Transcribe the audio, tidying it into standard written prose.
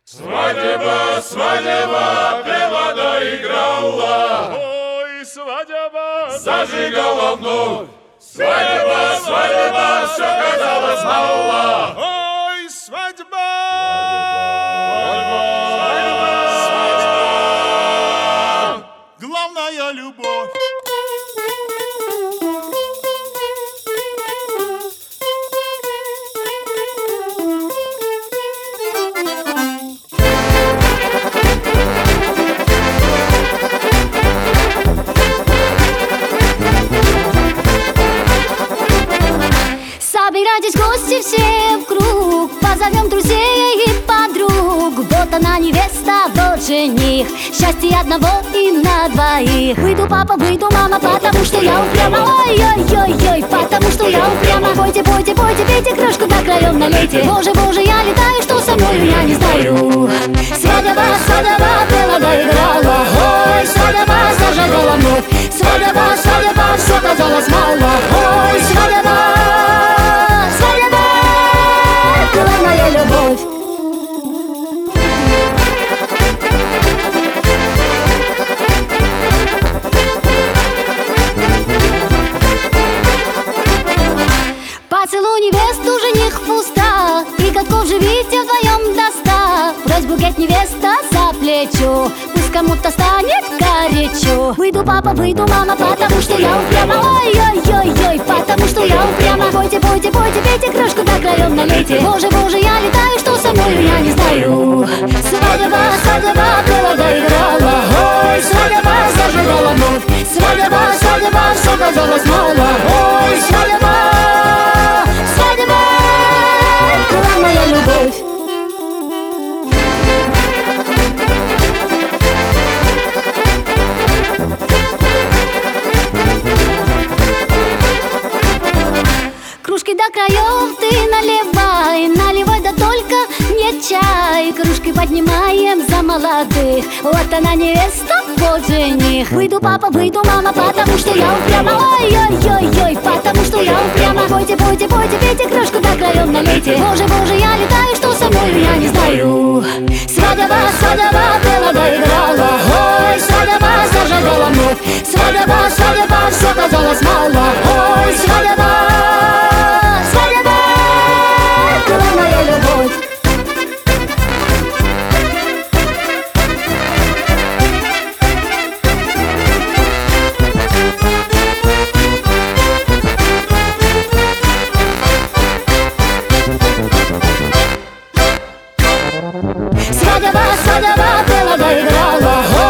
Свадьба, свадьба, пела да играла. Ой, свадьба, Зажигала вновь. Свадьба, свадьба, все казалось мало. ой, свадьба, Свадьба. главная любовь. Собирайтесь, гости, все в круг, позовем друзей и подруг. Вот она, невеста, вот жених, счастье одного и на двоих. Выйду, папа, выйду, мама, потому что я упряма. Ой-ой-ой-ой, потому что я упряма. Пойте, пойте, пойте, пейте, кружку до краев налейте. Боже, боже, я летаю, что со мною, я не знаю. Свадьба, свадьба, пела да играла. Ой, свадьба, зажигала вновь. Свадьба, свадьба, все казалось мало. Ой, свадьба, главная любовь. Поцелуй невесту, жених пуста, и годков живите вдвоем до 100. Брось букет, невеста, за плечо, пусть кому-то станет горячо. Выйду, папа, выйду, мама, потому что я упряма. Ой-ой-ой-ой, потому что я упряма. Пойте, пойте, пойте, пейте, кружку до краев налейте. Боже, боже, я летаю, что со мною, я не знаю. Свадьба, свадьба, пела да играла. Ой, свадьба, зажигала вновь. Свадьба, свадьба, все казалось мало. Ой, свадьба, свадьба, главная любовь. Кружки до краев ты наливай, наливай, да только не чай. Кружки поднимаем за молодых, вот она невеста, вот жених. Выйду, папа, выйду, мама, потому что я упряма. Ой-ой-ой-ой, потому что я упряма. Пойте, пойте, пойте, пейте, кружку до краев налейте. Боже, боже, я летаю, что со мною, я не знаю. Свадьба, свадьба, пела да играла. Ой, свадьба, зажигала вновь. Свадьба, свадьба, все казалось мало. Ой, свадьба, свадьба, главная любовь. Свадьба, свадьба, пела да играла.